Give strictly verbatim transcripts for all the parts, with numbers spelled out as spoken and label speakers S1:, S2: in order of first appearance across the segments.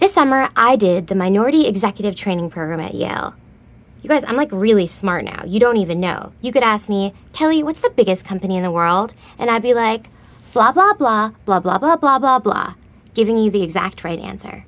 S1: This summer, I did the Minority Executive Training Program at Yale. You guys, I'm like really smart now. You don't even know. You could ask me, Kelly, what's the biggest company in the world? And I'd be like, blah, blah, blah, blah, blah, blah, blah, blah, blah, giving you the exact right answer.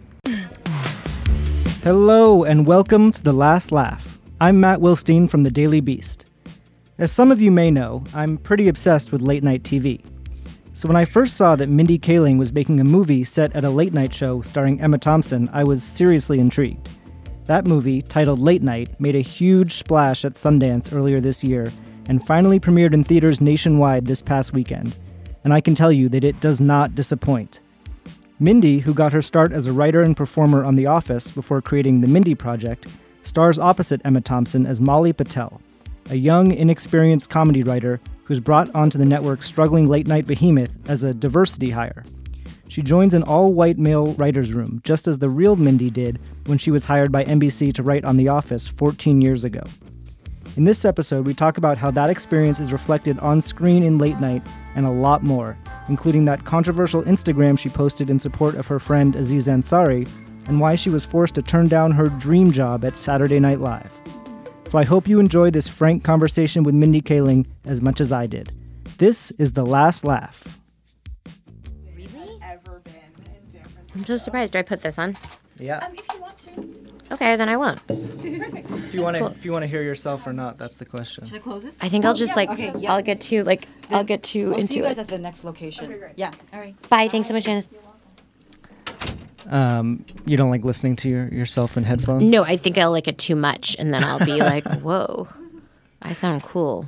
S2: Hello, and welcome to The Last Laugh. I'm Matt Wilstein from The Daily Beast. As some of you may know, I'm pretty obsessed with late-night T V. So when I first saw that Mindy Kaling was making a movie set at a late-night show starring Emma Thompson, I was seriously intrigued. That movie, titled Late Night, made a huge splash at Sundance earlier this year and finally premiered in theaters nationwide this past weekend. And I can tell you that it does not disappoint. Mindy, who got her start as a writer and performer on The Office before creating The Mindy Project, stars opposite Emma Thompson as Molly Patel, a young, inexperienced comedy writer who's brought onto the network's struggling late-night behemoth as a diversity hire. She joins an all-white male writer's room, just as the real Mindy did when she was hired by N B C to write on The Office fourteen years ago. In this episode, we talk about how that experience is reflected on screen in late night and a lot more, including that controversial Instagram she posted in support of her friend Aziz Ansari, and why she was forced to turn down her dream job at Saturday Night Live. So I hope you enjoy this frank conversation with Mindy Kaling as much as I did. This is The Last Laugh.
S3: Really? Ever been in San Francisco?
S1: I'm so surprised. Do I put this on?
S2: Yeah.
S3: Um, if you want to.
S1: Okay, then I won't.
S3: Perfect.
S2: If you want to,
S1: Cool.
S2: if you want to hear yourself or not, that's the question.
S3: Should I close this?
S1: I think I'll
S3: Oh,
S1: just
S3: yeah.
S1: like,
S3: Okay, yeah.
S1: I'll get too, like, I'll get too
S4: We'll
S1: into
S4: see you guys
S1: it.
S4: at the next location.
S3: Okay, great.
S4: Yeah. All right.
S1: Bye, thanks so much, Janice.
S2: Um, you don't like listening to your, yourself in headphones?
S1: No, I think I'll like it too much, and then I'll be like, whoa, I sound cool.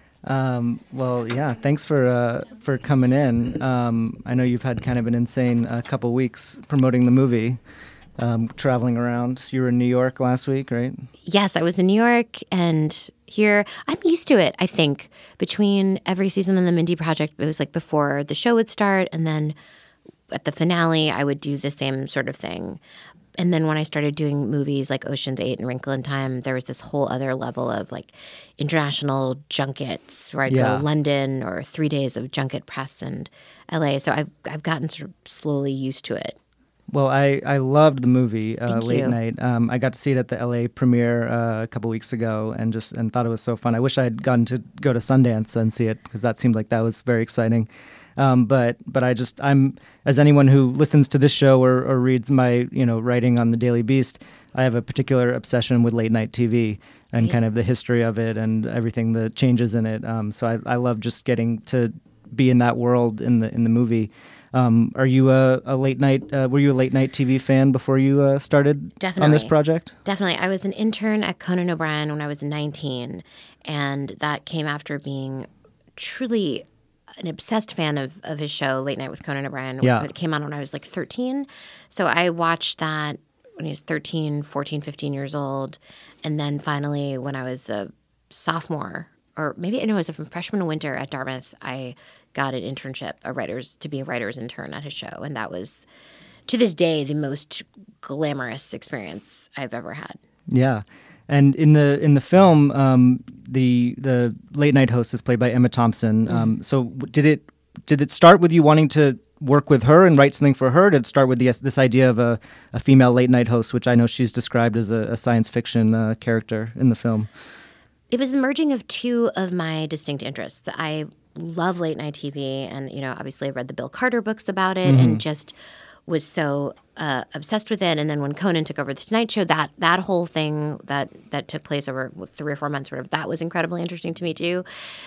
S2: Um, well, yeah. Thanks for uh, for coming in. Um, I know you've had kind of an insane uh, couple weeks promoting the movie, um, traveling around. You were in New York last week, right?
S1: Yes, I was in New York and here. I'm used to it, I think. Between every season on the Mindy Project, it was like before the show would start, and then at the finale, I would do the same sort of thing. And then when I started doing movies like Ocean's Eight and Wrinkle in Time, there was this whole other level of like international junkets where I'd
S2: Yeah.
S1: go to London or three days of junket press in L A. So I've I've gotten sort of slowly used to it.
S2: Well, I, I loved the movie uh,
S1: Thank
S2: Late
S1: you.
S2: Night. Um, I got to see it at the L A premiere uh, a couple weeks ago, and just and thought it was so fun. I wish I had gotten to go to Sundance and see it because that seemed like that was very exciting. Um, but but I just I'm as anyone who listens to this show or, or reads my you know writing on the Daily Beast, I have a particular obsession with late night T V and
S1: Right.
S2: kind of the history of it and everything that changes in it. Um, so I, I love just getting to be in that world in the in the movie. Um, are you a, a late night? Uh, were you a late night T V fan before you uh, started on this
S1: Definitely.
S2: project?
S1: Definitely. I was an intern at Conan O'Brien when I was nineteen, and that came after being truly an obsessed fan of, of his show, Late Night with Conan O'Brien.
S2: Yeah.
S1: It came out when I was like thirteen. So I watched that when he was thirteen, fourteen, fifteen years old. And then finally, when I was a sophomore, or maybe no, it was a freshman winter at Dartmouth, I got an internship, a writer's, to be a writer's intern at his show. And that was, to this day, the most glamorous experience I've ever had.
S2: Yeah, and in the in the film, um, the the late night host is played by Emma Thompson. Um, so w- did it did it start with you wanting to work with her and write something for her? Did it start with the, this idea of a, a female late night host, which I know she's described as a, a science fiction uh, character in the film?
S1: It was the merging of two of my distinct interests. I love late night T V, and you know, obviously, I read the Bill Carter books about it, and just was so uh, obsessed with it. And then when Conan took over the Tonight Show, that that whole thing that that took place over three or four months, or whatever, that was incredibly interesting to me too.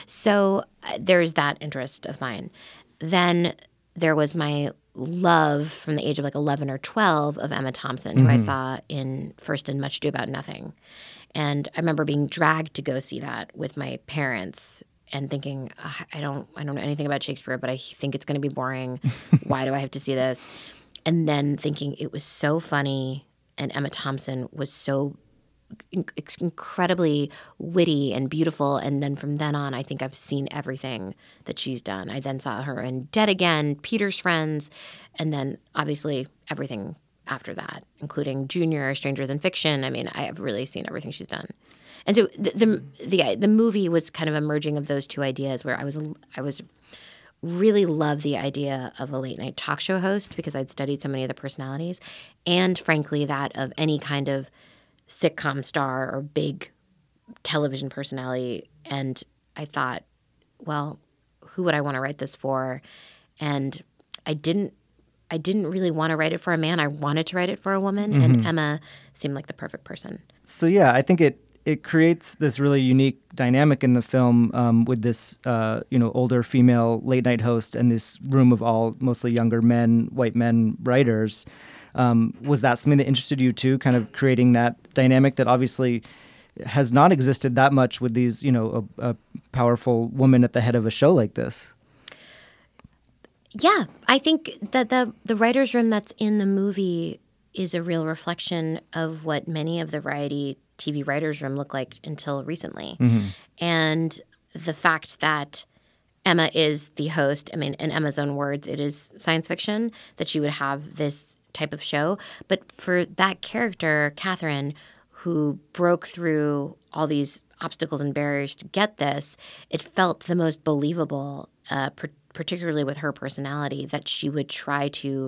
S1: So uh, there's that interest of mine. Then there was my love from the age of like eleven or twelve of Emma Thompson, who I saw in first in Much Ado About Nothing. And I remember being dragged to go see that with my parents and thinking, "Ugh, I don't I don't know anything about Shakespeare, but I think it's going to be boring. Why do I have to see this?" And then thinking it was so funny, and Emma Thompson was so in- incredibly witty and beautiful. And then from then on, I think I've seen everything that she's done. I then saw her in Dead Again, Peter's Friends, and then obviously everything after that, including Junior, Stranger Than Fiction. I mean, I have really seen everything she's done. And so the the the, the movie was kind of a merging of those two ideas, where I was I was really love the idea of a late night talk show host because I'd studied so many of the personalities, and frankly that of any kind of sitcom star or big television personality. And I thought, well, who would I want to write this for? And I didn't I didn't really want to write it for a man. I wanted to write it for a woman, mm-hmm. and Emma seemed like the perfect person.
S2: So yeah, I think it it creates this really unique dynamic in the film um, with this, uh, you know, older female late night host and this room of all mostly younger men, white men writers. Um, was that something that interested you too, kind of creating that dynamic that obviously has not existed that much with these, you know, a, a powerful woman at the head of a show like this?
S1: Yeah, I think that the the writer's room that's in the movie is a real reflection of what many of the variety T V writers' room looked like until recently. Mm-hmm. And the fact that Emma is the host, I mean, in Emma's own words, it is science fiction that she would have this type of show. But for that character, Catherine, who broke through all these obstacles and barriers to get this, it felt the most believable, uh, per- particularly with her personality, that she would try to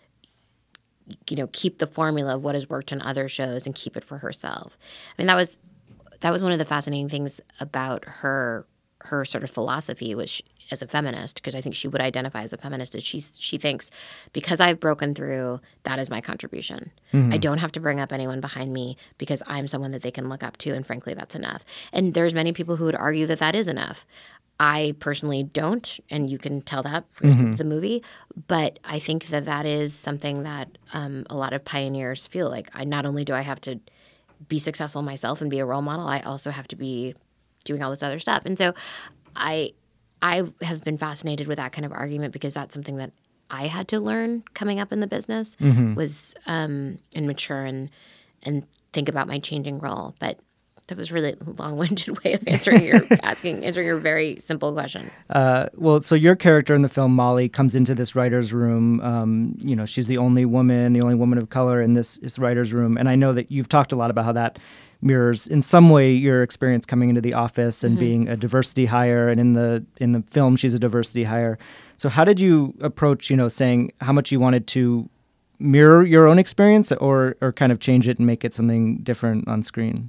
S1: you know, keep the formula of what has worked on other shows and keep it for herself. I mean, that was that was one of the fascinating things about her her sort of philosophy, which as a feminist, because I think she would identify as a feminist, is she she thinks because I've broken through, that is my contribution. Mm-hmm. I don't have to bring up anyone behind me because I'm someone that they can look up to, and frankly, that's enough. And there's many people who would argue that that is enough. I personally don't, and you can tell that from mm-hmm. the movie. But I think that that is something that um, a lot of pioneers feel like. I not only do I have to be successful myself and be a role model, I also have to be doing all this other stuff. And so I I have been fascinated with that kind of argument because that's something that I had to learn coming up in the business mm-hmm. was um, and mature and and think about my changing role. But that was really a long-winded way of answering your asking answering your very simple question.
S2: Uh, well, so your character in the film, Molly, comes into this writer's room. Um, you know, she's the only woman, the only woman of color in this, this writer's room. And I know that you've talked a lot about how that mirrors, in some way, your experience coming into the office and mm-hmm. being a diversity hire. And in the in the film, she's a diversity hire. So how did you approach, you know, saying how much you wanted to mirror your own experience, or or kind of change it and make it something different on screen?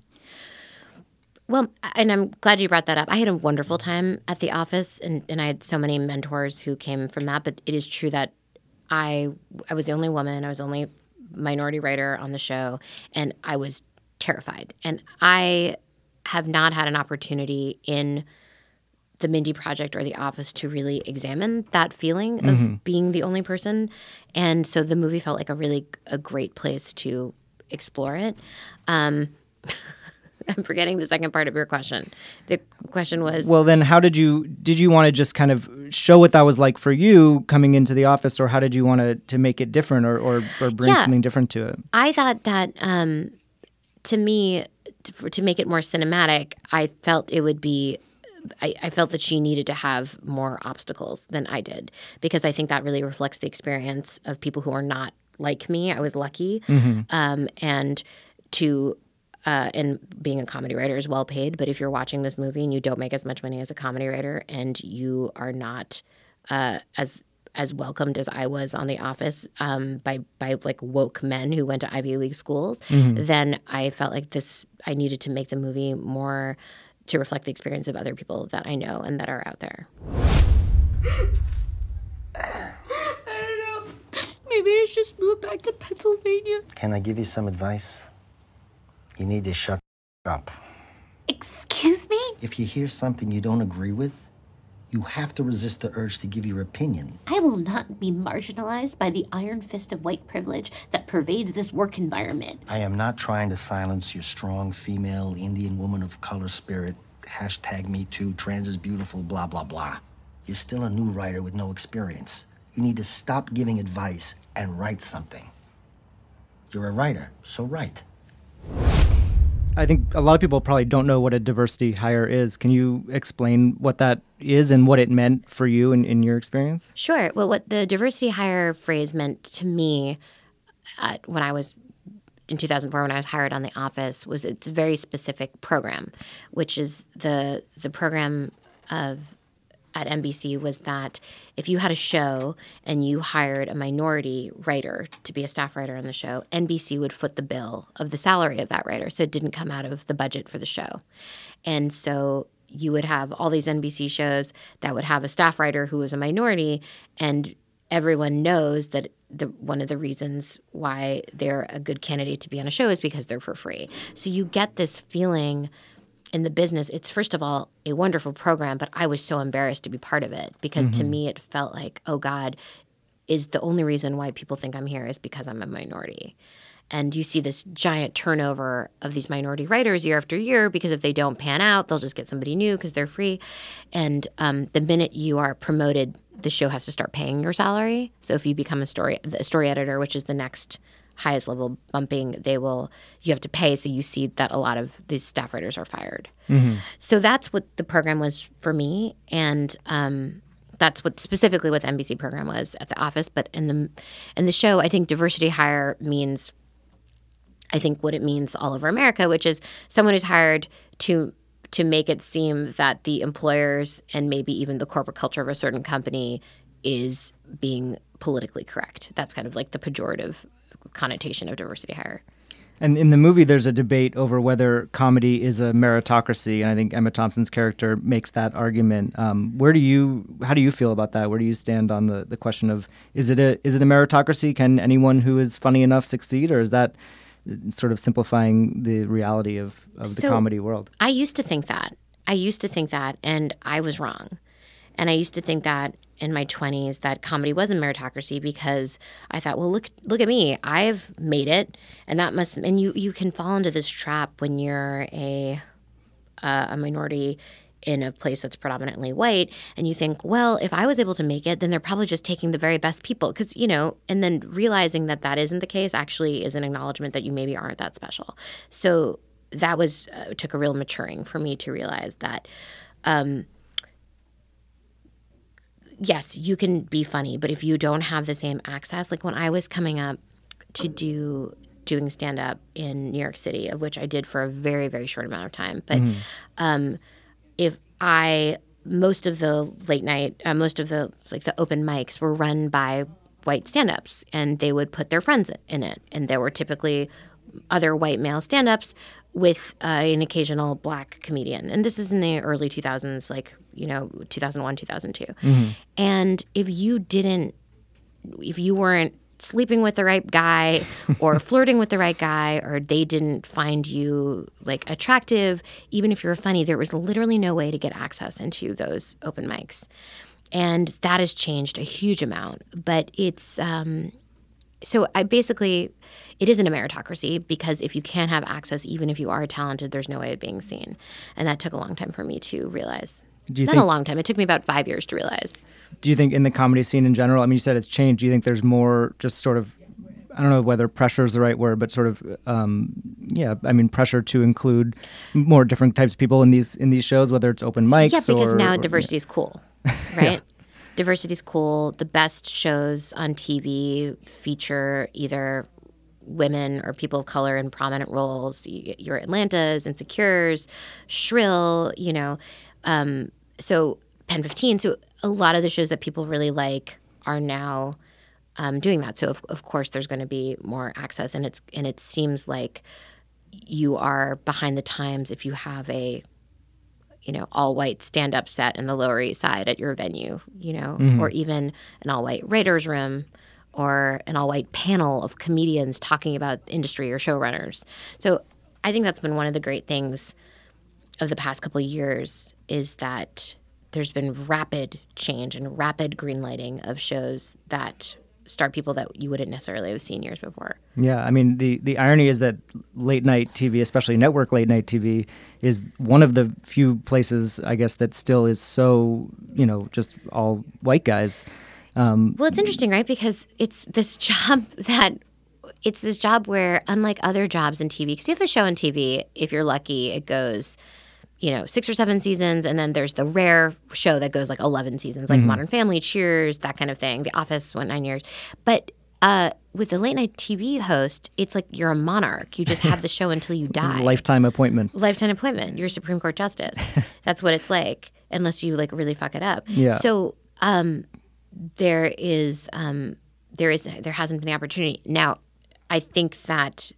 S1: Well, and I'm glad you brought that up. I had a wonderful time at the office, and, and I had so many mentors who came from that. But it is true that I I was the only woman. I was the only minority writer on the show, and I was terrified. And I have not had an opportunity in the Mindy Project or The Office to really examine that feeling of mm-hmm. being the only person. And so the movie felt like a really a great place to explore it. Um I'm forgetting the second part of your question. The question was...
S2: Well, then how did you... Did you want to just kind of show what that was like for you coming into the office, or how did you want to, to make it different or, or, or bring yeah, something different to it?
S1: I thought that, um, to me, to, for, to make it more cinematic, I felt it would be... I, I felt that she needed to have more obstacles than I did, because I think that really reflects the experience of people who are not like me. I was lucky. Mm-hmm. Um, and to... Uh, and being a comedy writer is well paid, but if you're watching this movie and you don't make as much money as a comedy writer, and you are not uh, as as welcomed as I was on The Office um, by by like woke men who went to Ivy League schools, mm-hmm. then I felt like this. I needed to make the movie more to reflect the experience of other people that I know and that are out there.
S3: I don't know. Maybe I should just move back to Pennsylvania.
S4: Can I give you some advice? You need to shut up.
S3: Excuse me?
S4: If you hear something you don't agree with, you have to resist the urge to give your opinion.
S5: I will not be marginalized by the iron fist of white privilege that pervades this work environment.
S4: I am not trying to silence your strong female Indian woman of color spirit. Hashtag me too, trans is beautiful, blah, blah, blah. You're still a new writer with no experience. You need to stop giving advice and write something. You're a writer, so write.
S2: I think a lot of people probably don't know what a diversity hire is. Can you explain what that is and what it meant for you in, in your experience?
S1: Sure. Well, what the diversity hire phrase meant to me uh, when I was in two thousand four, when I was hired on The Office, was it's a very specific program, which is the the program of at N B C was that if you had a show and you hired a minority writer to be a staff writer on the show, N B C would foot the bill of the salary of that writer. So it didn't come out of the budget for the show. And so you would have all these N B C shows that would have a staff writer who was a minority, and everyone knows that the one of the reasons why they're a good candidate to be on a show is because they're for free. So you get this feeling in the business. It's, first of all, a wonderful program, but I was so embarrassed to be part of it because mm-hmm. to me it felt like, oh God, is the only reason why people think I'm here is because I'm a minority. And you see this giant turnover of these minority writers year after year because if they don't pan out, they'll just get somebody new because they're free. And um, the minute you are promoted, the show has to start paying your salary. So if you become a story a story editor, which is the next highest level bumping, they will you have to pay. So you see that a lot of these staff writers are fired. Mm-hmm. So that's what the program was for me, and um, that's what specifically what the N B C program was at the office. But in the in the show, I think diversity hire means. I think what it means all over America, which is someone who's hired to to make it seem that the employers and maybe even the corporate culture of a certain company is being politically correct. That's kind of like the pejorative connotation of diversity hire.
S2: And in the movie, there's a debate over whether comedy is a meritocracy, and I think Emma Thompson's character makes that argument. Um, where do you, how do you feel about that? Where do you stand on the, the question of is it a is it a meritocracy? Can anyone who is funny enough succeed, or is that sort of simplifying the reality of, of the
S1: so
S2: comedy world?
S1: I used to think that. I used to think that, and I was wrong. And I used to think that in my twenties that comedy was a meritocracy because I thought, well, look look at me. I've made it, and that must – and you, you can fall into this trap when you're a uh, a minority in a place that's predominantly white, and you think, well, if I was able to make it, then they're probably just taking the very best people. Because, you know, and then realizing that that isn't the case actually is an acknowledgement that you maybe aren't that special. So that was uh, took a real maturing for me to realize that, um, yes, you can be funny, but if you don't have the same access, like when I was coming up to do doing stand-up in New York City, of which I did for a very, very short amount of time, but mm-hmm. um, if I most of the late night, uh, most of the like the open mics were run by white stand-ups, and they would put their friends in it, and there were typically other white male stand-ups with uh, an occasional black comedian. And this is in the early two thousands, like, you know, two thousand one, two thousand two. Mm-hmm. And if you didn't, if you weren't sleeping with the right guy or flirting with the right guy, or they didn't find you like attractive, even if you were funny, there was literally no way to get access into those open mics. And that has changed a huge amount. But it's um, so I basically it isn't a meritocracy because if you can't have access, even if you are talented, there's no way of being seen. And that took a long time for me to realize.
S2: Do you
S1: Not
S2: think,
S1: a long time. It took me about five years to realize.
S2: Do you think in the comedy scene in general, I mean, you said it's changed. Do you think there's more just sort of, I don't know whether pressure is the right word, but sort of, um, yeah, I mean, pressure to include more different types of people in these in these shows, whether it's open mics
S1: Yeah, because
S2: or,
S1: now
S2: or,
S1: diversity
S2: yeah.
S1: is cool, right? Yeah. Diversity is cool. The best shows on T V feature either women or people of color in prominent roles. Your Atlantas, Insecures, Shrill, you know. Um, so Pen fifteen. So a lot of the shows that people really like are now um, doing that. So of, of course there's going to be more access, and it's and it seems like you are behind the times if you have a you know all white stand up set in the Lower East Side at your venue, you know, mm-hmm. or even an all white writers room, or an all white panel of comedians talking about industry or showrunners. So I think that's been one of the great things of the past couple of years is that there's been rapid change and rapid greenlighting of shows that star people that you wouldn't necessarily have seen years before.
S2: Yeah, I mean, the, the irony is that late night T V, especially network late night T V, is one of the few places, I guess, that still is so, you know, just all white guys. Um,
S1: well, it's interesting, right? Because it's this job that it's this job where, unlike other jobs in T V, because you have a show on T V, if you're lucky, it goes, you know, six or seven seasons, and then there's the rare show that goes like eleven seasons, like mm-hmm. Modern Family, Cheers, that kind of thing. The Office went nine years. But uh, with the late night T V host, it's like you're a monarch. You just have the show until you die.
S2: Lifetime appointment.
S1: Lifetime appointment. You're a Supreme Court justice. That's what it's like. unless you like really fuck it up.
S2: Yeah.
S1: So um, there is um, there is there hasn't been the opportunity. Now, I think that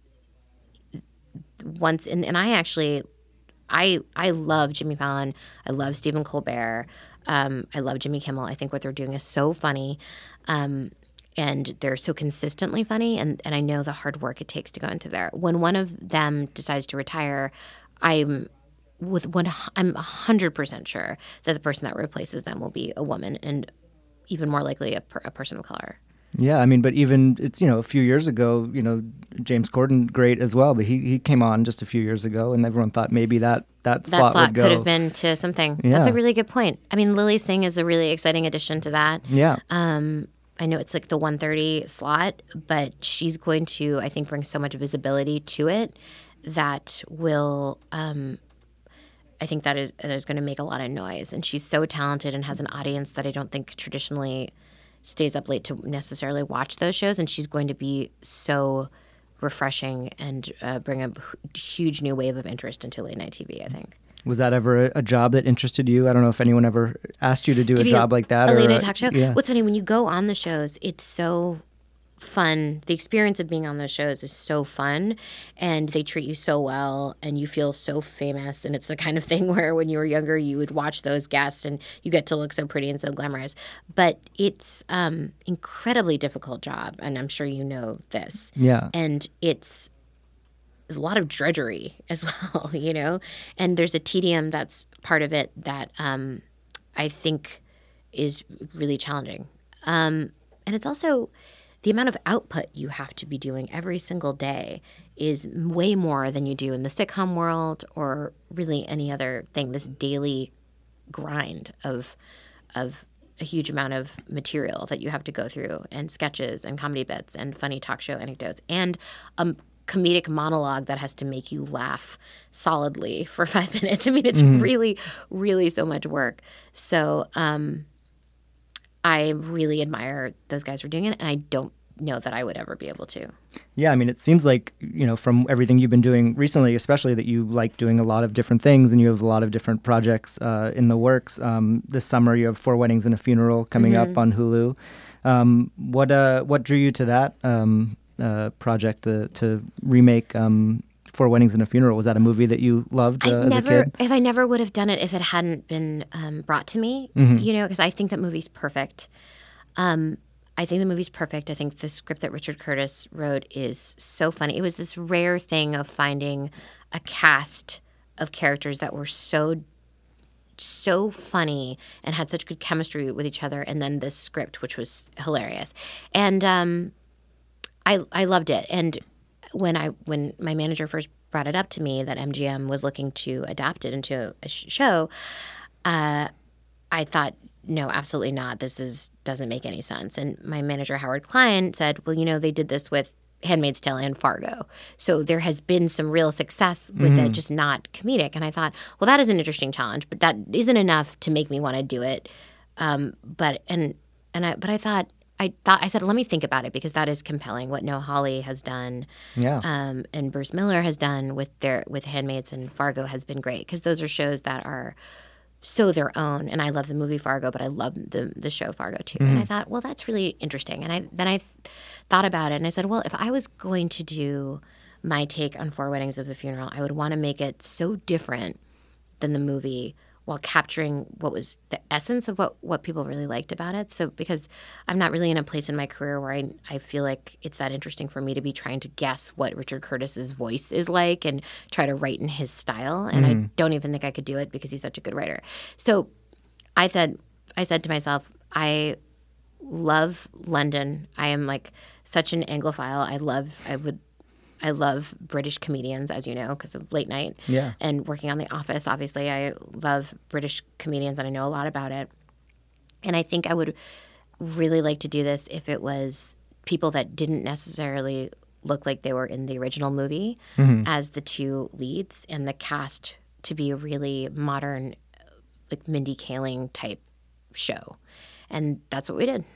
S1: once and, and I actually I I love Jimmy Fallon. I love Stephen Colbert. Um, I love Jimmy Kimmel. I think what they're doing is so funny. Um, and they're so consistently funny, and, and I know the hard work it takes to go into there. When one of them decides to retire, I'm with one I'm one hundred percent sure that the person that replaces them will be a woman, and even more likely a, per, a person of color.
S2: Yeah, I mean, but even it's you know a few years ago, you know James Corden, great as well, but he, he came on just a few years ago, and everyone thought maybe that that,
S1: That
S2: slot,
S1: slot
S2: would go.
S1: could have been to something.
S2: Yeah.
S1: That's a really good point. I mean, Lily Singh is a really exciting addition to that.
S2: Yeah.
S1: Um, I know it's like the one thirty slot, but she's going to, I think, bring so much visibility to it that will, um, I think that is, that is going to make a lot of noise. And she's so talented and has an audience that I don't think traditionally stays up late to necessarily watch those shows. And she's going to be so refreshing and uh, bring a huge new wave of interest into late night T V, I think.
S2: Was that ever a, a job that interested you? I don't know if anyone ever asked you to do
S1: To
S2: a
S1: be
S2: job like that.
S1: A
S2: or
S1: late
S2: a-
S1: night talk show.
S2: Yeah.
S1: What's funny, when you go on the shows, it's so fun. The experience of being on those shows is so fun, and they treat you so well, and you feel so famous. And it's the kind of thing where when you were younger, you would watch those guests, and you get to look so pretty and so glamorous. But it's um, incredibly difficult job, and I'm sure you know this.
S2: Yeah.
S1: And it's a lot of drudgery as well, you know? And there's a tedium that's part of it that um, I think is really challenging. Um, and it's also the amount of output you have to be doing every single day is way more than you do in the sitcom world or really any other thing. This daily grind of of a huge amount of material that you have to go through, and sketches and comedy bits and funny talk show anecdotes and a comedic monologue that has to make you laugh solidly for five minutes. I mean, it's
S2: Mm-hmm.
S1: really, really so much work. So um, I really admire those guys for doing it, and I don't know that I would ever be able to.
S2: Yeah, I mean, it seems like, you know, from everything you've been doing recently, especially that you like doing a lot of different things and you have a lot of different projects uh, in the works. Um, this summer, you have Four Weddings and a Funeral coming
S1: Mm-hmm.
S2: up on Hulu. Um, what uh, what drew you to that um, uh, project to, to remake um, Four Weddings and a Funeral? Was that a movie that you loved uh,
S1: I
S2: as
S1: never,
S2: a kid?
S1: if I never would have done it if it hadn't been um, brought to me,
S2: Mm-hmm.
S1: you know, because I think that movie's perfect. Um, I think the movie's perfect. I think the script that Richard Curtis wrote is so funny. It was this rare thing of finding a cast of characters that were so, so funny and had such good chemistry with each other, and then this script, which was hilarious. And um, I I loved it. And when I when my manager first brought it up to me that M G M was looking to adapt it into a sh- show, uh, I thought, no, absolutely not. This is doesn't make any sense. And my manager, Howard Klein, said, well, you know, they did this with Handmaid's Tale and Fargo. So there has been some real success with it, just not comedic. And I thought, well, that is an interesting challenge, but that isn't enough to make me want to do it. Um, but and and I but I thought I thought I said, let me think about it, because that is compelling. What Noah Hawley has done,
S2: Yeah.
S1: um, and Bruce Miller has done with their with Handmaids and Fargo has been great, because those are shows that are so their own. And I love the movie Fargo, but I love the the show Fargo too. And I thought, well, that's really interesting. And I then I thought about it, and I said, well, if I was going to do my take on Four Weddings of the Funeral, I would want to make it so different than the movie, while capturing what was the essence of what, what people really liked about it. So because I'm not really in a place in my career where I, I feel like it's that interesting for me to be trying to guess what Richard Curtis's voice is like and try to write in his style. And I don't even think I could do it because he's such a good writer. So I said, I said to myself, I love London. I am like such an Anglophile. I love, I would, I love British comedians, as you know, because of late night.
S2: Yeah.
S1: And working on The Office, obviously, I love British comedians and I know a lot about it. And I think I would really like to do this if it was people that didn't necessarily look like they were in the original movie as the two leads, and the cast to be a really modern, like Mindy Kaling type show. And that's what we did.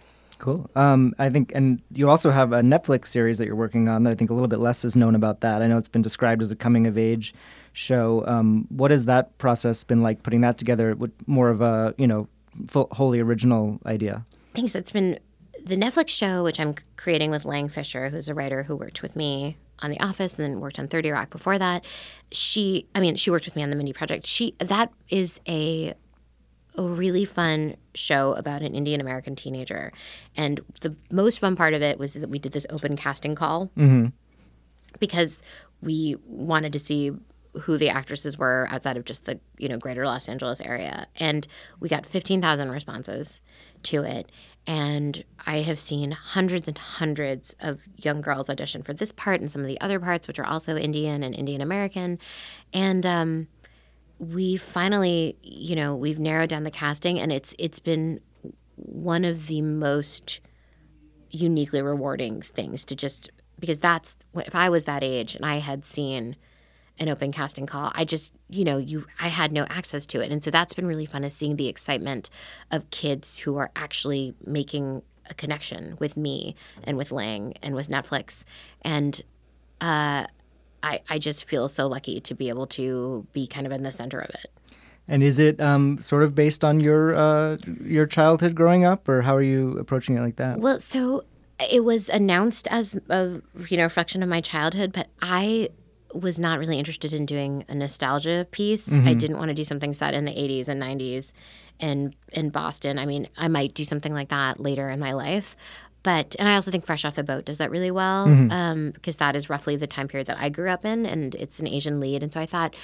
S2: Cool. Um, I think, and you also have a Netflix series that you're working on that I think a little bit less is known about that. I know it's been described as a coming of age show. Um, what has that process been like, putting that together with more of a, you know, full, wholly original idea?
S1: Thanks. It's been the Netflix show, which I'm creating with Lang Fisher, who's a writer who worked with me on The Office and then worked on thirty Rock before that. She, I mean, she worked with me on the Mindy Project. She, that is a a really fun show about an Indian American teenager. And the most fun part of it was that we did this open casting call
S2: Mm-hmm.
S1: because we wanted to see who the actresses were outside of just the, you know, greater Los Angeles area. And we got fifteen thousand responses to it. And I have seen hundreds and hundreds of young girls audition for this part and some of the other parts, which are also Indian and Indian American. And um, we finally, you know, we've narrowed down the casting, and it's it's been one of the most uniquely rewarding things to just, because that's, if I was that age and I had seen an open casting call, I just, you know, you I had no access to it. And so that's been really fun, is seeing the excitement of kids who are actually making a connection with me and with Lang and with Netflix. And uh, I, I just feel so lucky to be able to be kind of in the center of it.
S2: And is it um, sort of based on your uh, your childhood growing up, or how are you approaching it like that?
S1: Well, so it was announced as a, you know, reflection of my childhood, but I was not really interested in doing a nostalgia piece.
S2: Mm-hmm.
S1: I didn't want to do something set in the eighties and nineties in in Boston. I mean, I might do something like that later in my life. But, and I also think Fresh Off the Boat does that really well,
S2: Mm-hmm.
S1: um, because that is roughly the time period that I grew up in, and it's an Asian lead. And so I thought,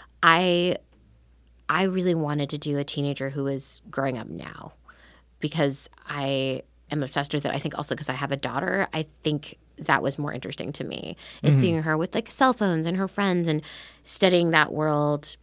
S1: I I really wanted to do a teenager who is growing up now, because I am obsessed with it. I think also because I have a daughter, I think that was more interesting to me, is
S2: Mm-hmm.
S1: seeing her with like cell phones and her friends, and studying that world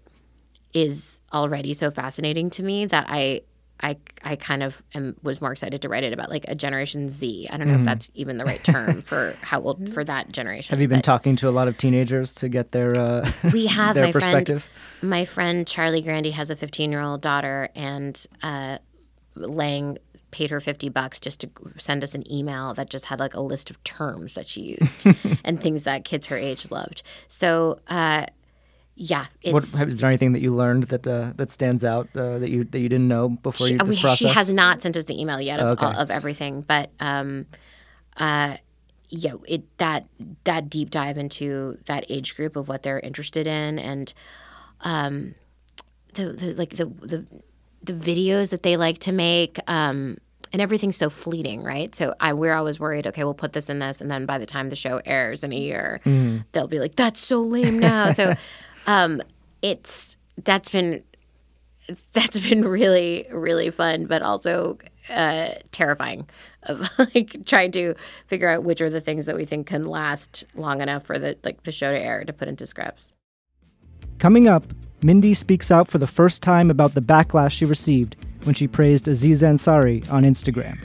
S1: is already so fascinating to me that I I I kind of am, was more excited to write it about like a Generation Z. I don't know if that's even the right term for how old for that generation.
S2: Have you been
S1: but
S2: talking to a lot of teenagers to get their uh,
S1: we have
S2: their
S1: my
S2: perspective?
S1: friend my friend Charlie Grandy has a fifteen-year-old daughter, and uh, Lang paid her fifty bucks just to send us an email that just had like a list of terms that she used and things that kids her age loved. So uh, yeah,
S2: What,
S1: it's
S2: is there anything that you learned that uh, that stands out uh, that you that you didn't know before
S1: she,
S2: you
S1: I
S2: this
S1: mean,
S2: process?
S1: she has not sent us the email yet of,
S2: Oh, okay.
S1: all, of everything, but um, uh, yeah, it that that deep dive into that age group of what they're interested in, and um, the, the like the the the videos that they like to make. Um, and everything's so fleeting, right? So I we're always worried, okay, we'll put this in this, and then by the time the show airs in a year,
S2: Mm-hmm.
S1: they'll be like, that's so lame now. So um, it's that's been that's been really, really fun, but also uh, terrifying, of like trying to figure out which are the things that we think can last long enough for the like the show to air to put into scripts.
S2: Coming up, Mindy speaks out for the first time about the backlash she received when she praised Aziz Ansari on Instagram.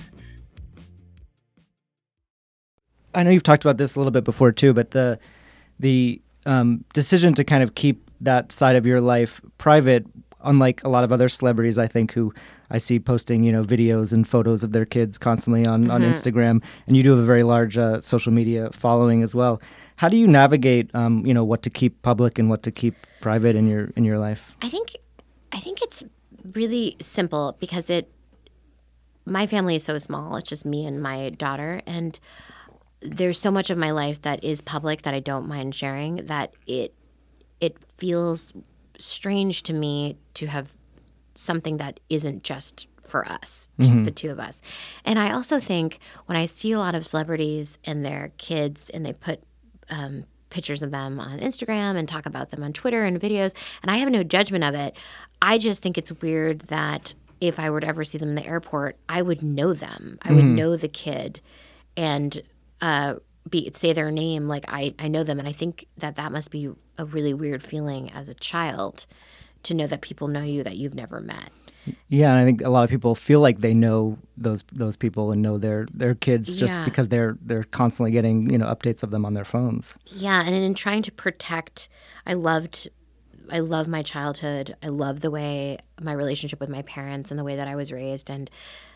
S2: I know you've talked about this a little bit before too, but the the um, decision to kind of keep that side of your life private, unlike a lot of other celebrities, I think, who I see posting, you know, videos and photos of their kids constantly on, on Instagram, and you do have a very large uh, social media following as well. How do you navigate, um, you know, what to keep public and what to keep private in your in your life?
S1: I think I think it's really simple, because it my family is so small. It's just me and my daughter, and there's so much of my life that is public that I don't mind sharing, that it it feels strange to me to have something that isn't just for us, just the two of us. And I also think when I see a lot of celebrities and their kids, and they put um, pictures of them on Instagram and talk about them on Twitter and videos, and I have no judgment of it. I just think it's weird that if I were to ever see them in the airport, I would know them. I would know the kid and uh, be say their name like I, I know them. And I think that that must be a really weird feeling as a child, to know that people know you that you've never met.
S2: Yeah, and I think a lot of people feel like they know those those people and know their their kids just
S1: Yeah.
S2: because they're they're constantly getting, you know, updates of them on their phones.
S1: Yeah, and in trying to protect, I loved, I love my childhood. I love the way my relationship with my parents and the way that I was raised, and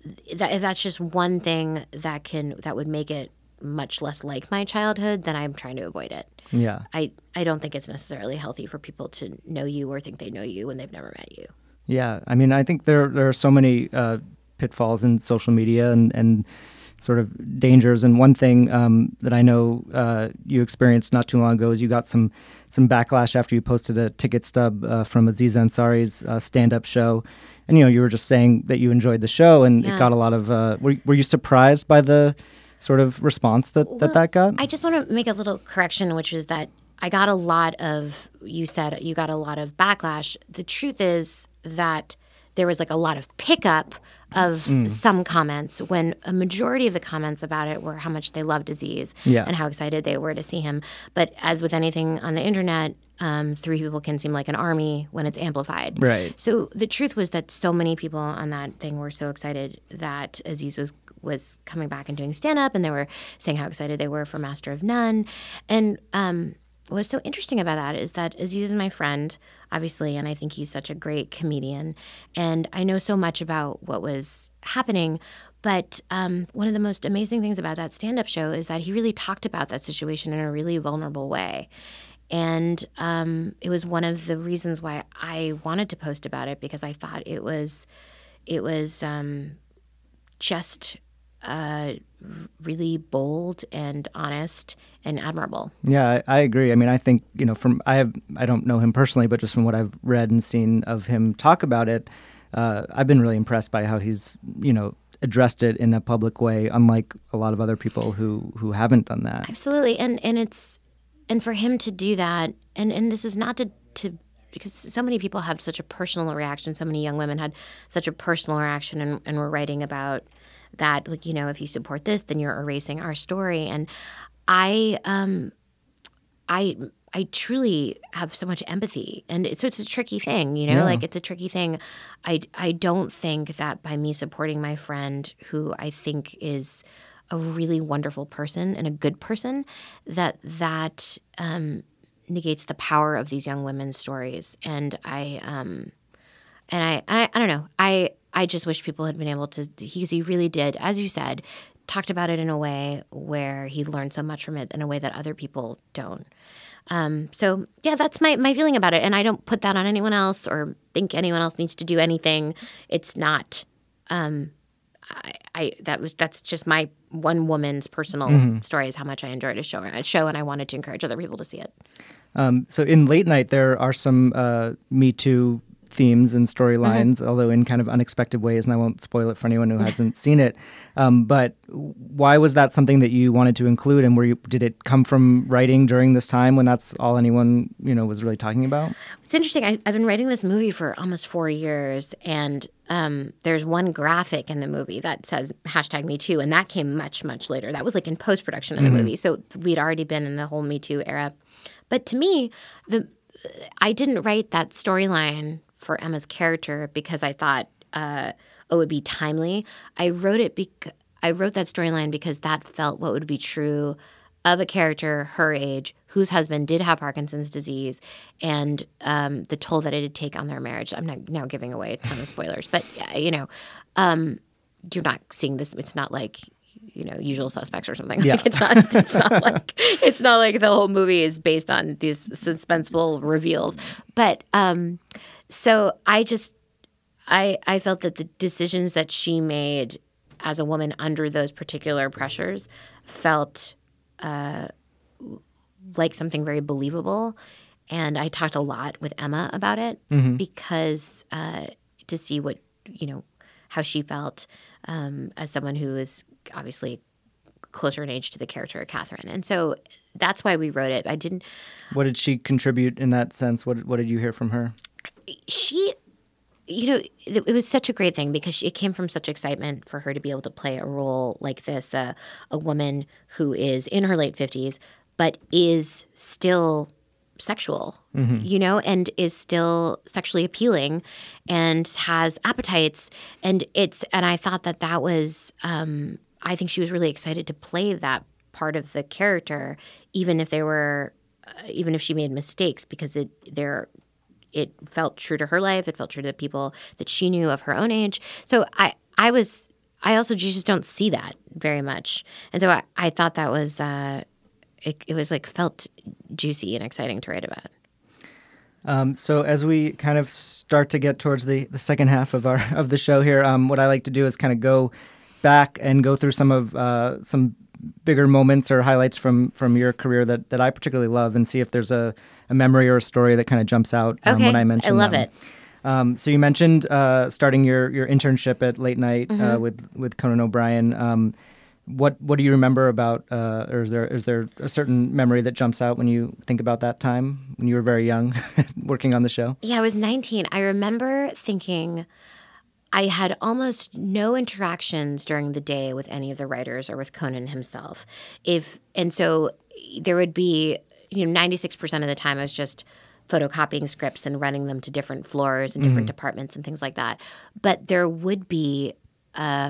S1: that, if that's just one thing that can that would make it much less like my childhood, then I'm trying to avoid it.
S2: Yeah.
S1: I, I don't think it's necessarily healthy for people to know you or think they know you when they've never met you.
S2: Yeah. I mean, I think there there are so many uh, pitfalls in social media and, and sort of dangers. And one thing um, that I know uh, you experienced not too long ago is you got some some backlash after you posted a ticket stub uh, from Aziz Ansari's uh, stand-up show. And, you know, you were just saying that you enjoyed the show, and
S1: Yeah.
S2: it got a lot of uh, – were, were you surprised by the sort of response that,
S1: Well,
S2: that that got?
S1: I just want to make a little correction, which is that I got a lot of, you said you got a lot of backlash. The truth is that there was like a lot of pickup of
S2: Mm.
S1: some comments when a majority of the comments about it were how much they loved Aziz
S2: Yeah.
S1: and how excited they were to see him. But as with anything on the internet, um, three people can seem like an army when it's amplified.
S2: Right.
S1: So the truth was that so many people on that thing were so excited that Aziz was was coming back and doing stand-up, and they were saying how excited they were for Master of None. And um, what's so interesting about that is that Aziz is my friend, obviously, and I think he's such a great comedian. And I know so much about what was happening, but um, one of the most amazing things about that stand-up show is that he really talked about that situation in a really vulnerable way. And um, it was one of the reasons why I wanted to post about it, because I thought it was, it was um, just uh, really bold and honest and admirable.
S2: Yeah, I, I agree. I mean, I think, you know, from I have I don't know him personally, but just from what I've read and seen of him talk about it, uh, I've been really impressed by how he's, you know, addressed it in a public way, unlike a lot of other people who who haven't done that.
S1: Absolutely, and and it's and for him to do that, and and this is not to to. Because so many people have such a personal reaction. So many young women had such a personal reaction, and, and were writing about that. Like, you know, if you support this, then you're erasing our story. And I, um, I, I truly have so much empathy, and it's, so it's a tricky thing, you know.
S2: Yeah.
S1: Like, it's a tricky thing. I, I don't think that by me supporting my friend, who I think is a really wonderful person and a good person, that that. Um, negates the power of these young women's stories. And I, um, and I, I, I don't know. I, I just wish people had been able to, because he really did, as you said, talked about it in a way where he learned so much from it in a way that other people don't. Um, so yeah, that's my, my feeling about it. And I don't put that on anyone else or think anyone else needs to do anything. It's not, um, I, I that was that's just my one woman's personal
S2: Mm-hmm.
S1: story is how much I enjoyed a show, a show, and I wanted to encourage other people to see it.
S2: Um, so in Late Night, there are some uh, Me Too themes and storylines,
S1: Mm-hmm.
S2: although in kind of unexpected ways, and I won't spoil it for anyone who hasn't seen it. Um, but why was that something that you wanted to include, and were you, did it come from writing during this time when that's all anyone, you know, was really talking about?
S1: It's interesting. I, I've been writing this movie for almost four years, and um, there's one graphic in the movie that says hashtag Me Too, and that came much, much later. That was like in post-production of the movie, so we'd already been in the whole Me Too era. But to me, the I didn't write that storyline for Emma's character because I thought uh, it would be timely. I wrote it. Bec- I wrote that storyline because that felt what would be true of a character her age whose husband did have Parkinson's disease, and um, the toll that it would take on their marriage. I'm not now giving away a ton of spoilers, but uh, you know, um, you're not seeing this. It's not like, you know, Usual Suspects or something.
S2: Yeah.
S1: Like, it's not. It's not like it's not like the whole movie is based on these suspenseful reveals. But um, so I just I I felt that the decisions that she made as a woman under those particular pressures felt uh, like something very believable. And I talked a lot with Emma about it because uh, to see what, you know, how she felt um, as someone who is obviously closer in age to the character of Catherine. And so that's why we wrote it. I didn't
S2: What did she contribute in that sense? What What did you hear from her?
S1: she you know it, it was such a great thing because she, it came from such excitement for her to be able to play a role like this, uh, a woman who is in her late fifties but is still sexual, you know, and is still sexually appealing and has appetites. And it's and I thought that that was um, I think she was really excited to play that part of the character, even if they were uh, even if she made mistakes, because it there it felt true to her life. It felt true to the people that she knew of her own age. So I, I was I also just don't see that very much. And so I, I thought that was, uh, it, it was like felt juicy and exciting to write about.
S2: Um, so as we kind of start to get towards the, the second half of our of the show here, um, what I like to do is kind of go back and go through some of uh, some bigger moments or highlights from from your career that, that I particularly love, and see if there's a, a memory or a story that kind of jumps out um,
S1: okay.
S2: when I mention
S1: I love
S2: them.
S1: it.
S2: Um, so you mentioned uh, starting your, your internship at Late Night
S1: Mm-hmm.
S2: uh, with with Conan O'Brien. Um, what what do you remember about, uh, or is there is there a certain memory that jumps out when you think about that time when you were very young, working on the show?
S1: Yeah, I was nineteen. I remember thinking I had almost no interactions during the day with any of the writers or with Conan himself. If and so there would be, you know, ninety-six percent of the time I was just photocopying scripts and running them to different floors and different
S2: Mm-hmm.
S1: departments and things like that. But there would be uh,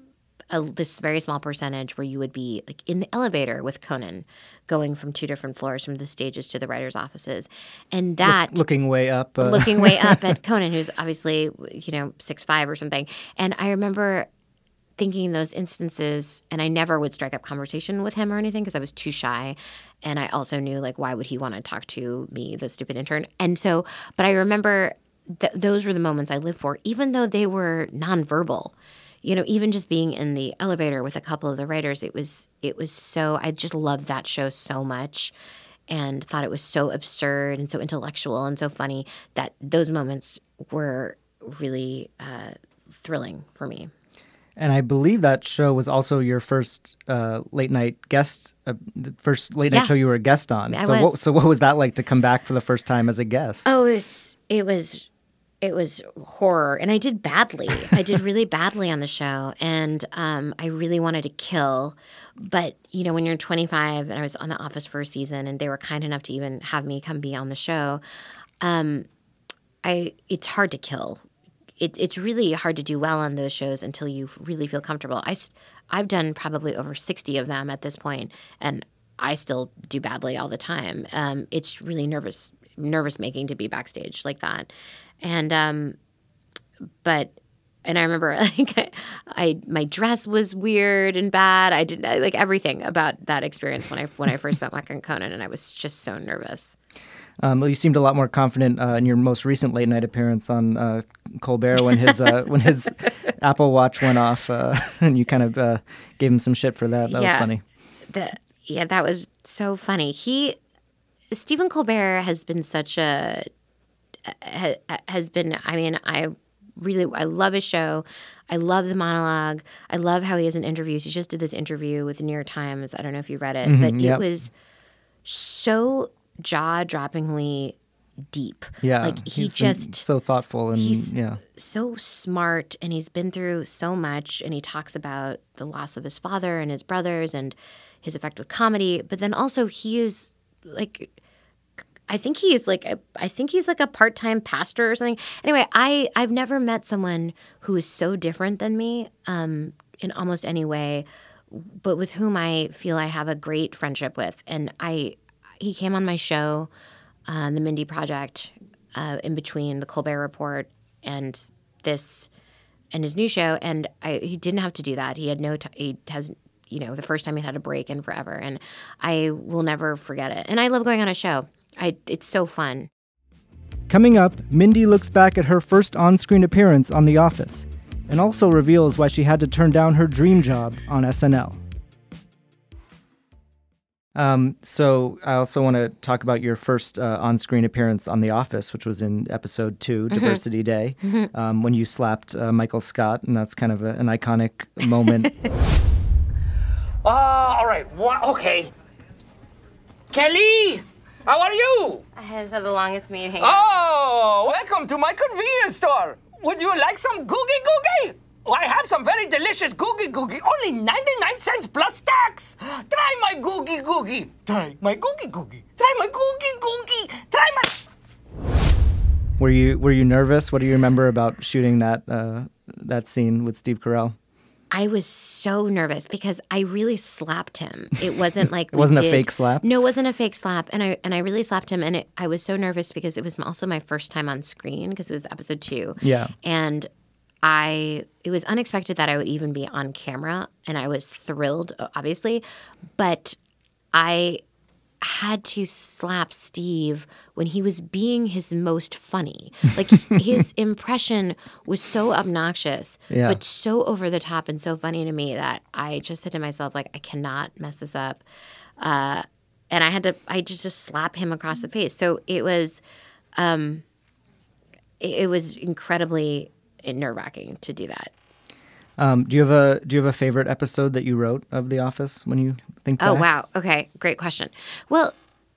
S1: a, this very small percentage where you would be like in the elevator with Conan, going from two different floors, from the stages to the writers' offices, and that
S2: Looking way up. Uh,
S1: looking way up at Conan, who's obviously, you know, six five or something. And I remember thinking in those instances, and I never would strike up conversation with him or anything because I was too shy. And I also knew, like, why would he want to talk to me, the stupid intern? And so, but I remember th- those were the moments I lived for, even though they were nonverbal. You know, even just being in the elevator with a couple of the writers, it was it was so, I just loved that show so much and thought it was so absurd and so intellectual and so funny that those moments were really uh, thrilling for me.
S2: And I believe that show was also your first uh, late night guest, uh, the first late night
S1: Yeah.
S2: show you were a guest on.
S1: I
S2: so
S1: was.
S2: what so what was that like to come back for the first time as a guest?
S1: Oh, it was it was it was horror, and I did badly. I did really badly on the show, and um, I really wanted to kill. But you know, when you're twenty-five, and I was on The Office for a season, and they were kind enough to even have me come be on the show. Um, I it's hard to kill. It, it's really hard to do well on those shows until you really feel comfortable. I, I've done probably over sixty of them at this point, and I still do badly all the time. Um, it's really nervous, nervous making to be backstage like that. And um, but and I remember like I, I my dress was weird and bad. I didn't I, like everything about that experience when I when I first met Mike and Conan, and I was just so nervous.
S2: Um, well, you seemed a lot more confident uh, in your most recent late night appearance on uh, Colbert when his uh, when his Apple Watch went off, uh, and you kind of uh, gave him some shit for that. That
S1: yeah,
S2: was funny.
S1: The, yeah, that was so funny. He Stephen Colbert has been such a ha, has been. I mean, I really I love his show. I love the monologue. I love how he has an interviews. He just did this interview with the New York Times. I don't know if you read it,
S2: Mm-hmm,
S1: but
S2: yep.
S1: it was so jaw-droppingly deep.
S2: Yeah,
S1: like he
S2: he's
S1: just
S2: so thoughtful and
S1: he's
S2: yeah.
S1: so smart, and he's been through so much, and he talks about the loss of his father and his brothers and his effect with comedy. But then also he is like, I think he is like, a, I think he's like a part-time pastor or something. Anyway, I, I've never met someone who is so different than me um, in almost any way, but with whom I feel I have a great friendship with. And I, he came on my show, uh, The Mindy Project, uh, in between the Colbert Report and this and his new show, and I, he didn't have to do that. He had no t- he has you know the first time he had a break in forever, and I will never forget it. And I love going on a show. I it's so fun.
S2: Coming up, Mindy looks back at her first on-screen appearance on The Office, and also reveals why she had to turn down her dream job on S N L. Um, so I also want to talk about your first uh, on-screen appearance on The Office, which was in episode two,
S1: Mm-hmm.
S2: Diversity Day, um, when you slapped uh, Michael Scott, and that's kind of a, an iconic moment.
S6: Oh, all right. Wha- okay. Kelly, how are you?
S1: I just had the longest meeting.
S6: Oh, welcome to my convenience store. Would you like some googie googie? Oh, I have some very delicious googie googie, only ninety-nine cents plus tax. Try my googie googie. Try my googie googie. Try my googie googie. Try my...
S2: Were you were you nervous? What do you remember about shooting that uh, that scene with Steve Carell?
S1: I was so nervous because I really slapped him. It wasn't like
S2: It wasn't
S1: we
S2: a
S1: did.
S2: fake slap?
S1: No, it wasn't a fake slap, and I and I really slapped him. And it, I was so nervous because it was also my first time on screen because it was episode two.
S2: Yeah.
S1: And I it was unexpected that I would even be on camera, and I was thrilled, obviously, but I had to slap Steve when he was being his most funny. Like his impression was so obnoxious,
S2: Yeah.
S1: but so over the top and so funny to me that I just said to myself, like, I cannot mess this up. Uh, and I had to, I just just slap him across the face. So it was, um, it, it was incredibly nerve wracking to do that.
S2: Um, do you have a Do you have a favorite episode that you wrote of The Office when you think
S1: Oh,
S2: back?
S1: wow. Okay. Great question. Well,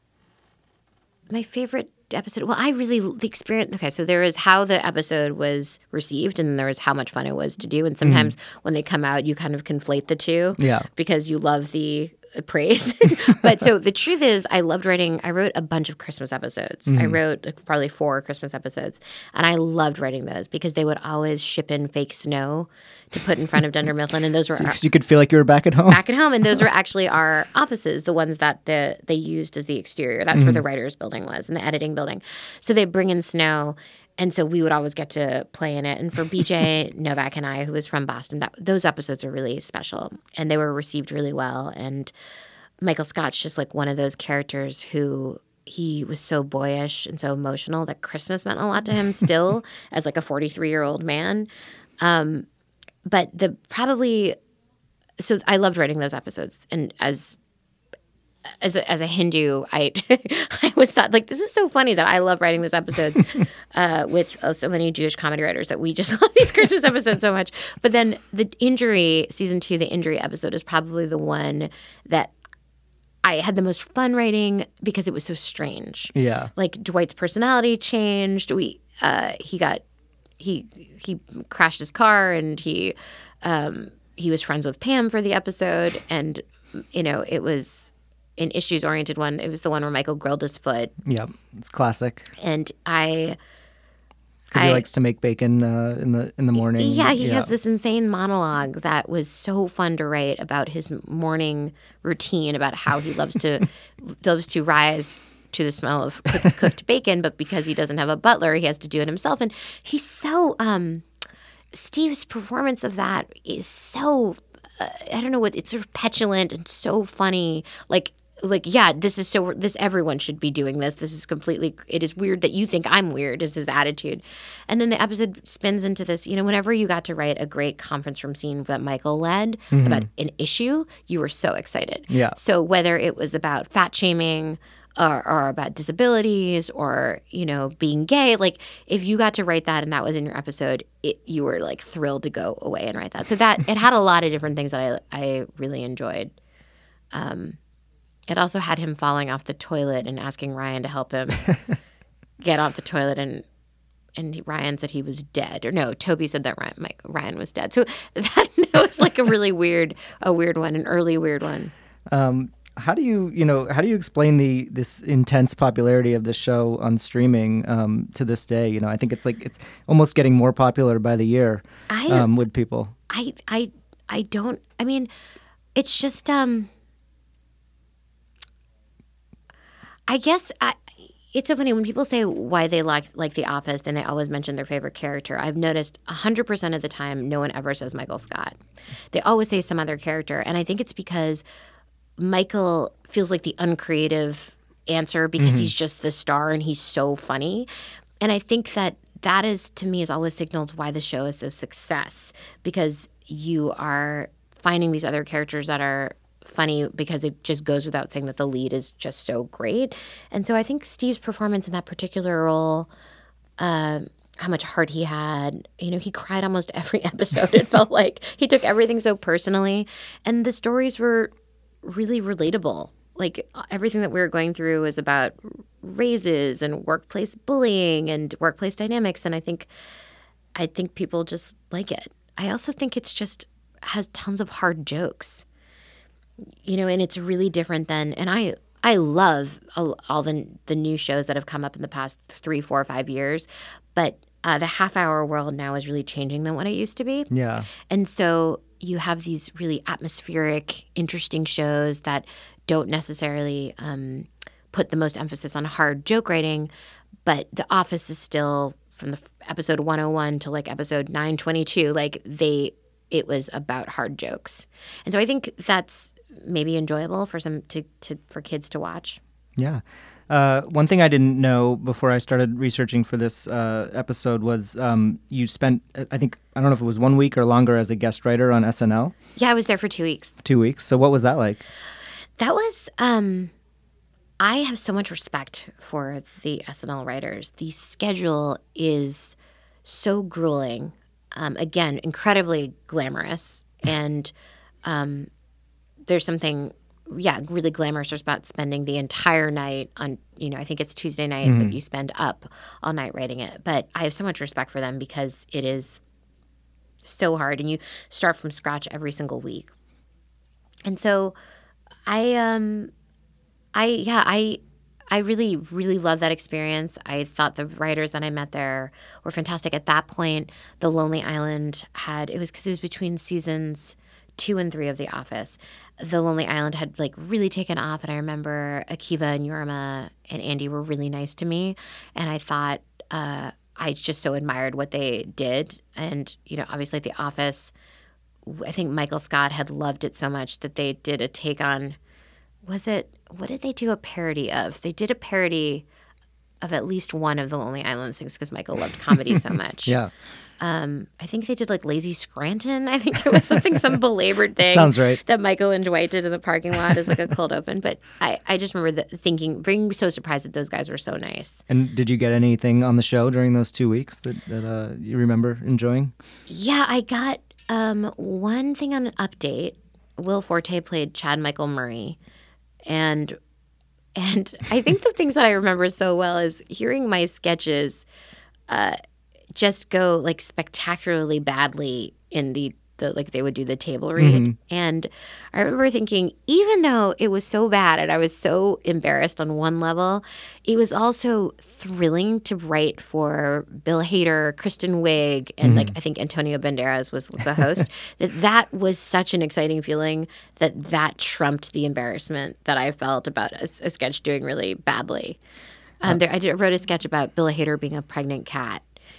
S1: my favorite episode, well, I really, the experience, okay, so there is how the episode was received, and then there is how much fun it was to do. And sometimes when they come out, you kind of conflate the two.
S2: Yeah.
S1: Because you love the praise. But so the truth is, I loved writing, I wrote a bunch of Christmas episodes. I wrote like, probably four Christmas episodes. And I loved writing those because they would always ship in fake snow to put in front of Dunder Mifflin. And those were
S2: So you could feel like you were back at home.
S1: back at home, and those were actually our offices, the ones that the they used as the exterior. That's where the writers' building was, and the editing building. So they bring in snow, and so we would always get to play in it. And for B J Novak and I, who was from Boston, that, those episodes are really special, and they were received really well. And Michael Scott's just like one of those characters who he was so boyish and so emotional that Christmas meant a lot to him still as like a forty-three-year-old man. Um, but the probably so I loved writing those episodes, and as as a, as a Hindu, I I was thought like this is so funny that I love writing those episodes uh, with uh, so many Jewish comedy writers that we just love these Christmas episodes so much. But then the injury season two, the injury episode is probably the one that I had the most fun writing because it was so strange.
S2: Yeah.
S1: Like Dwight's personality changed. We uh, he got he he crashed his car, and he um, he was friends with Pam for the episode, and you know it was an issues oriented one. It was the one where Michael grilled his foot,
S2: Yep. It's classic.
S1: and I.
S2: Because he
S1: I-
S2: likes to make bacon uh, in the in the morning.
S1: Yeah, he has this insane monologue that was so fun to write about his morning routine, about how he loves to loves to rise to the smell of cook, cooked bacon, but because he doesn't have a butler, he has to do it himself. And he's so um, Steve's performance of that is so uh, I don't know what it's sort of petulant and so funny, like. Like, yeah, this is so, this, everyone should be doing this. This is completely, it is weird that you think I'm weird, is his attitude. And then the episode spins into this, you know, whenever you got to write a great conference room scene that Michael led about an issue, you were so excited.
S2: Yeah.
S1: So whether it was about fat shaming or, or about disabilities or, you know, being gay, like if you got to write that and that was in your episode, it, you were like thrilled to go away and write that. So that, it had a lot of different things that I, I really enjoyed. Um, It also had him falling off the toilet and asking Ryan to help him get off the toilet, and and he, Ryan said he was dead, or no, Toby said that Ryan, Mike, Ryan was dead. So that, that was like a really weird, a weird one, an early weird one.
S2: Um, how do you, you know, how do you explain the this intense popularity of the show on streaming um, to this day? You know, I think it's like it's almost getting more popular by the year
S1: I-
S2: um, with people.
S1: I I I don't. I mean, it's just um. I guess I, it's so funny when people say why they like like The Office, and they always mention their favorite character. I've noticed one hundred percent of the time, no one ever says Michael Scott. They always say some other character, and I think it's because Michael feels like the uncreative answer because he's just the star and he's so funny. And I think that that is, to me, has always signaled why the show is a success, because you are finding these other characters that are funny because it just goes without saying that the lead is just so great. And so I think Steve's performance in that particular role, uh, how much heart he had, you know, he cried almost every episode. It felt like he took everything so personally, and the stories were really relatable. Like everything that we were going through was about raises and workplace bullying and workplace dynamics, and I think I think people just like it. I also think it's just has tons of hard jokes. You know, and it's really different than, and I I love all, all the the new shows that have come up in the past three, four, five years, but uh, the half hour world now is really changing than what it used to be.
S2: Yeah.
S1: And so you have these really atmospheric, interesting shows that don't necessarily um, put the most emphasis on hard joke writing, but The Office is still from the f- episode one oh one to like episode nine twenty-two, like they, it was about hard jokes. And so I think that's maybe enjoyable for some, to, to for kids to watch.
S2: Yeah. Uh, one thing I didn't know before I started researching for this uh, episode was um, you spent, I think, I don't know if it was one week or longer as a guest writer on S N L.
S1: Yeah, I was there for two weeks.
S2: Two weeks. So what was that like?
S1: That was, um, I have so much respect for the S N L writers. The schedule is so grueling. Um, again, incredibly glamorous. And um, there's something... yeah, really glamorous about spending the entire night on, you know, I think it's Tuesday night mm-hmm. that you spend up all night writing it. But I have so much respect for them because it is so hard and you start from scratch every single week. And so I, um, I, yeah, I, I really, really love that experience. I thought the writers that I met there were fantastic. At that point, The Lonely Island had, it was because it was between seasons two and three of The Office. The Lonely Island had like really taken off, and I remember Akiva and Yorma and Andy were really nice to me, and I thought uh, I just so admired what they did. And you know, obviously, at The Office, I think Michael Scott had loved it so much that they did a take on. Was it what did they do a parody of? They did a parody of at least one of the Lonely Island things because Michael loved comedy so much.
S2: Yeah.
S1: Um, I think they did like Lazy Scranton. I think it was something, some belabored thing.
S2: Sounds right.
S1: That Michael and Dwight did in the parking lot as like a cold open. But I, I just remember the, thinking, being so surprised that those guys were so nice.
S2: And did you get anything on the show during those two weeks that, that uh, you remember enjoying?
S1: Yeah, I got um, one thing on an update. Will Forte played Chad Michael Murray. And and I think the things that I remember so well is hearing my sketches uh, just go like spectacularly badly in the, the like they would do the table read. Mm-hmm. And I remember thinking, even though it was so bad and I was so embarrassed on one level, it was also thrilling to write for Bill Hader, Kristen Wiig, and mm-hmm. like I think Antonio Banderas was the host. that that was such an exciting feeling that that trumped the embarrassment that I felt about a, a sketch doing really badly. Um, there, I did, wrote a sketch about Bill Hader being a pregnant cat.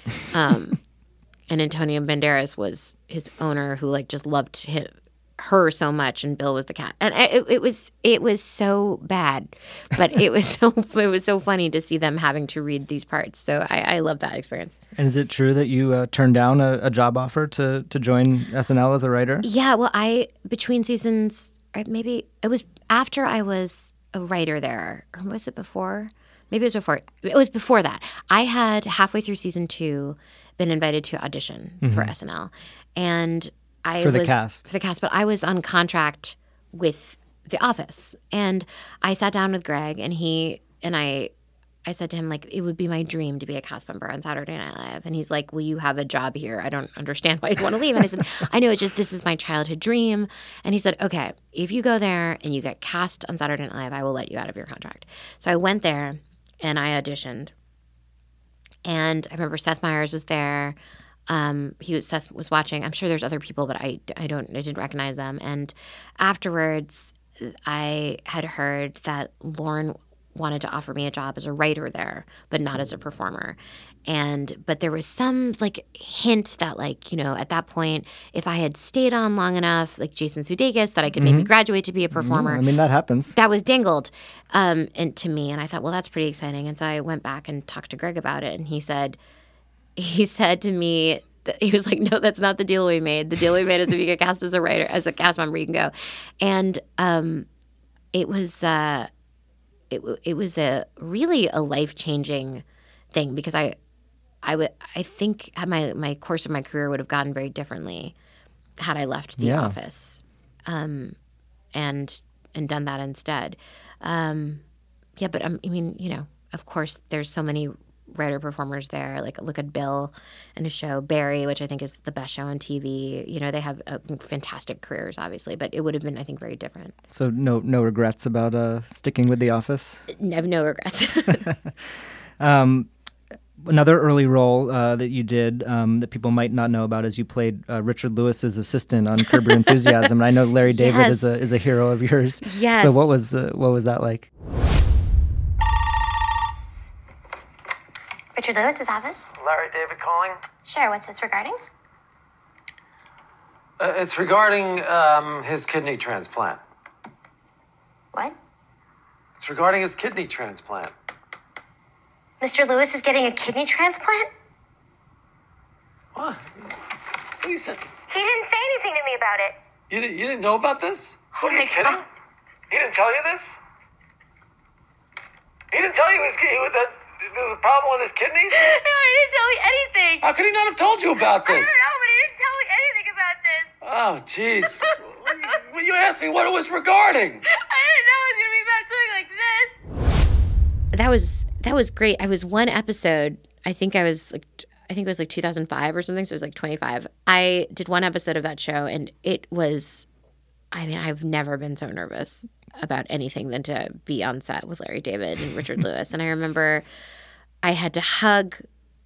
S1: Um, and Antonio Banderas was his owner who like just loved him, her so much, and Bill was the cat. And it, it was it was so bad, but it was so it was so funny to see them having to read these parts. So I, I love that experience.
S2: And is it true that you uh, turned down a, a job offer to to join S N L as a writer?
S1: Yeah, well, I between seasons, maybe it was after I was a writer there, or was it before? Maybe it was before. It was before that. I had halfway through season two been invited to audition mm-hmm. for S N L, and I
S2: for the
S1: was
S2: cast.
S1: For the cast, but I was on contract with The Office, and I sat down with Greg, and he and I, I said to him like it would be my dream to be a cast member on Saturday Night Live, and he's like, "Well, you have a job here. I don't understand why you want to leave." And I said, "I know it's just this is my childhood dream." And he said, "Okay, if you go there and you get cast on Saturday Night Live, I will let you out of your contract." So I went there. And I auditioned, and I remember Seth Meyers was there. Um, he was Seth was watching. I'm sure there's other people, but I, I don't I didn't recognize them. And afterwards, I had heard that Lauren wanted to offer me a job as a writer there, but not as a performer. And but there was some like hint that like, you know, at that point, if I had stayed on long enough, like Jason Sudeikis, that I could mm-hmm. maybe graduate to be a performer.
S2: Yeah, I mean, that happens.
S1: That was dangled um, and to me. And I thought, well, that's pretty exciting. And so I went back and talked to Greg about it. And he said, he said to me, that, he was like, no, that's not the deal we made. The deal we made is if you get cast as a writer, as a cast member, you can go. And um, it was, uh, it, it was a really a life-changing thing because I, I would, I think my my course of my career would have gone very differently had I left The yeah. Office, um, and and done that instead. Um, yeah, but um, I mean, you know, of course, there's so many writer performers there. Like look at Bill and his show Barry, which I think is the best show on T V. You know, they have uh, fantastic careers, obviously, but it would have been, I think, very different.
S2: So no no regrets about uh, sticking with The Office?
S1: I have no regrets.
S2: um, Another early role uh, that you did um, that people might not know about is you played uh, Richard Lewis's assistant on Curb Your Enthusiasm. And I know Larry David
S1: yes.
S2: is a is a hero of yours.
S1: Yes.
S2: So what was uh, what was that like?
S7: Richard Lewis's office.
S8: Larry David calling.
S7: Sure, what's this regarding?
S8: Uh, it's regarding um, his kidney transplant.
S7: What?
S8: It's regarding his kidney transplant.
S7: Mister Lewis is getting a kidney transplant?
S8: What? What are you saying?
S7: He didn't say anything to me about it.
S8: You didn't, you didn't know about this?
S7: Oh my God.
S8: He didn't tell you this? He didn't tell you he was, he was that there was a problem with his kidneys?
S7: No, he didn't tell me anything.
S8: How could he not have told you about
S7: I
S8: this?
S7: don't know, but he didn't tell me anything about this.
S8: Oh, jeez. Well, you asked me what it was regarding.
S7: I didn't know it was going to be about something like this.
S1: That was that was great. I was one episode. I think I was like, I think it was like two thousand five or something. So it was like twenty-five. I did one episode of that show, and it was. I mean, I've never been so nervous about anything than to be on set with Larry David and Richard Lewis. And I remember I had to hug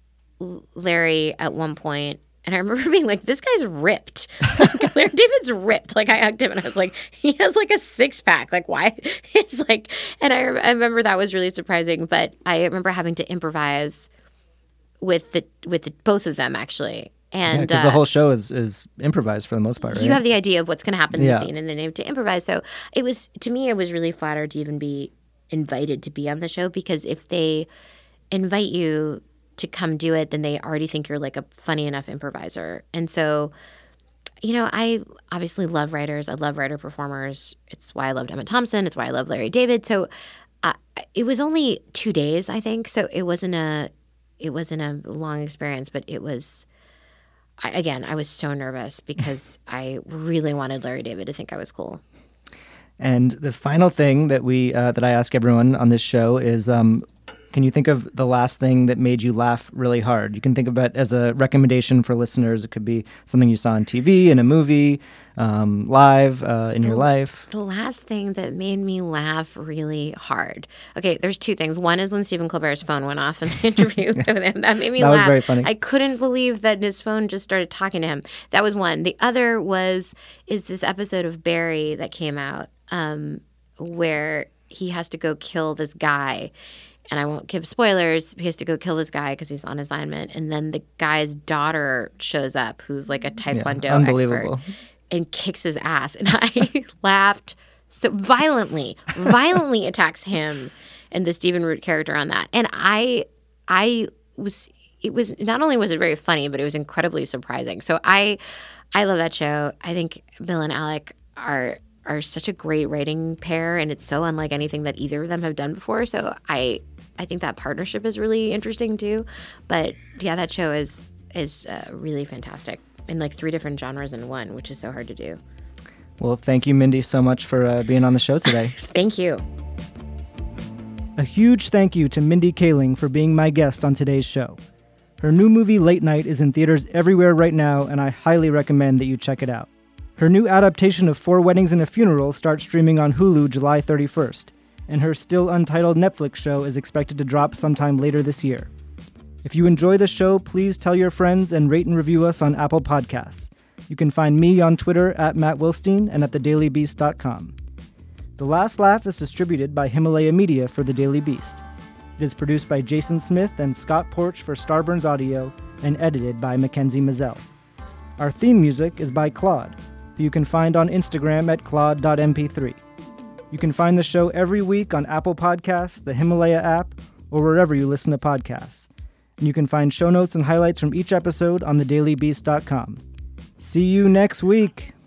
S1: Larry at one point, and I remember being like, "This guy's ripped. Like, Larry David's ripped." Like I hugged him, and I was like, "He has like a six pack. Like why?" It's like, and I, I remember that was really surprising. But I remember having to improvise with the with the, both of them actually. And
S2: because yeah, uh, the whole show is, is improvised for the most part, right?
S1: You have the idea of what's going to happen in
S2: yeah.
S1: the scene, and then you have to improvise. So it was, to me, I was really flattered to even be invited to be on the show, because if they invite you to come do it, then they already think you're like a funny enough improviser. And so, you know, I obviously love writers. I love writer performers. It's why I loved Emma Thompson. It's why I love Larry David. So uh, it was only two days, I think. So it wasn't a, it wasn't a long experience, but it was. I, again, I was so nervous because I really wanted Larry David to think I was cool.
S2: And the final thing that we uh, that I ask everyone on this show is, um, can you think of the last thing that made you laugh really hard? You can think of it as a recommendation for listeners. It could be something you saw on T V, in a movie, um, live, uh, in your life.
S1: The last thing that made me laugh really hard. Okay, there's two things. One is when Stephen Colbert's phone went off in the interview with him. That made me
S2: that
S1: laugh.
S2: That was very funny.
S1: I couldn't believe that his phone just started talking to him. That was one. The other was is this episode of Barry that came out um, where he has to go kill this guy. And I won't give spoilers. He has to go kill this guy because he's on assignment. And then the guy's daughter shows up, who's like a Taekwondo
S2: yeah, unbelievable.
S1: expert, and kicks his ass. And I laughed so violently, violently attacks him and the Stephen Root character on that. And I, I was, it was, not only was it very funny, but it was incredibly surprising. So I, I love that show. I think Bill and Alec are are such a great writing pair, and it's so unlike anything that either of them have done before. So I I think that partnership is really interesting too. But yeah, that show is is uh, really fantastic in like three different genres in one, which is so hard to do.
S2: Well, thank you, Mindy, so much for uh, being on the show today.
S1: Thank you.
S2: A huge thank you to Mindy Kaling for being my guest on today's show. Her new movie, Late Night, is in theaters everywhere right now, and I highly recommend that you check it out. Her new adaptation of Four Weddings and a Funeral starts streaming on Hulu July thirty-first, and her still untitled Netflix show is expected to drop sometime later this year. If you enjoy the show, please tell your friends and rate and review us on Apple Podcasts. You can find me on Twitter at Matt Wilstein and at the daily beast dot com. The Last Laugh is distributed by Himalaya Media for The Daily Beast. It is produced by Jason Smith and Scott Porch for Starburns Audio and edited by Mackenzie Mazzell. Our theme music is by Claude, who you can find on Instagram at claude dot m p three. You can find the show every week on Apple Podcasts, the Himalaya app, or wherever you listen to podcasts. And you can find show notes and highlights from each episode on the daily beast dot com. See you next week.